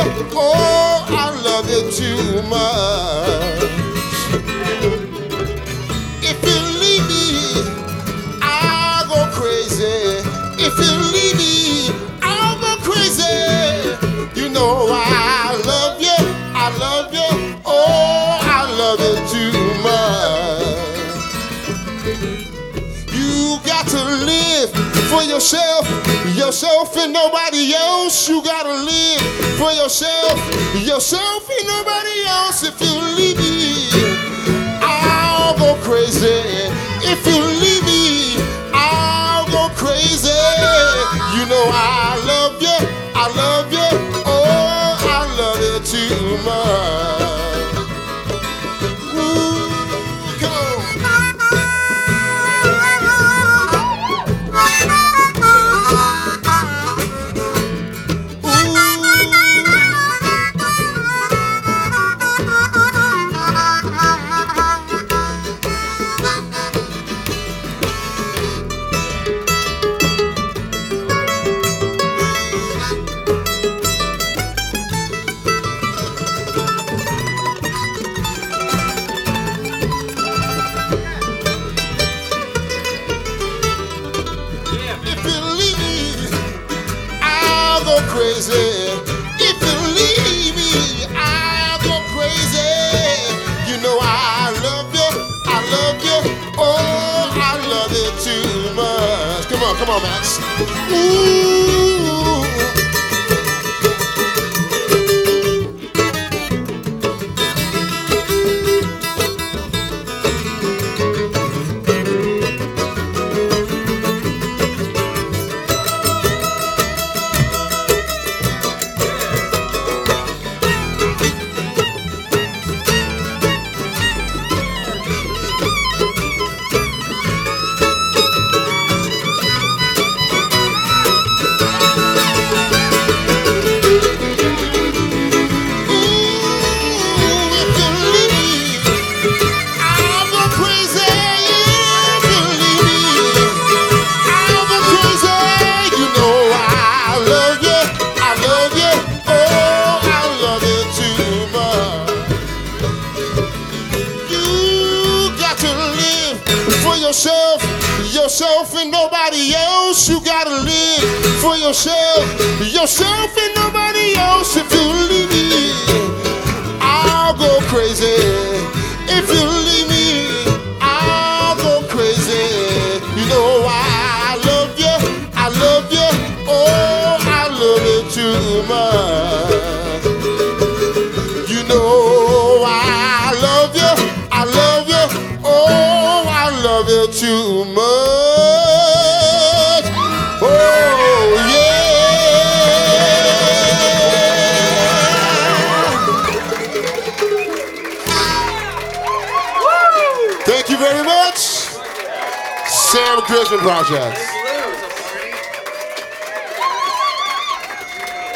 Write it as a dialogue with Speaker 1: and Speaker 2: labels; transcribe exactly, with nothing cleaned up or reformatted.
Speaker 1: you, oh, I love you too much. If you leave me, I'll go crazy. If you leave me, I'll go crazy. You know I love you, I love you, oh, I love you too much. You got to live for yourself, yourself and nobody else. You gotta live for yourself, yourself and nobody else. If you leave me, I'll go crazy. If you leave me, I'll go crazy. You know I love you, I love you, oh, I love you too much. Ooh, come on. Crazy. If you leave me, I'll go crazy. You know I love you, I love you, oh, I love you too much. Come on, come on, Max. Ooh. Yourself, yourself and nobody else. You gotta live for yourself, yourself and nobody else. If you leave me, I'll go crazy. If you leave me, I'll go crazy. You know I love you, I love you, oh, I love you too much. You know I love you, I love you, oh, I love you too much. Oh, yeah. Thank you very much. Sam Christian Project.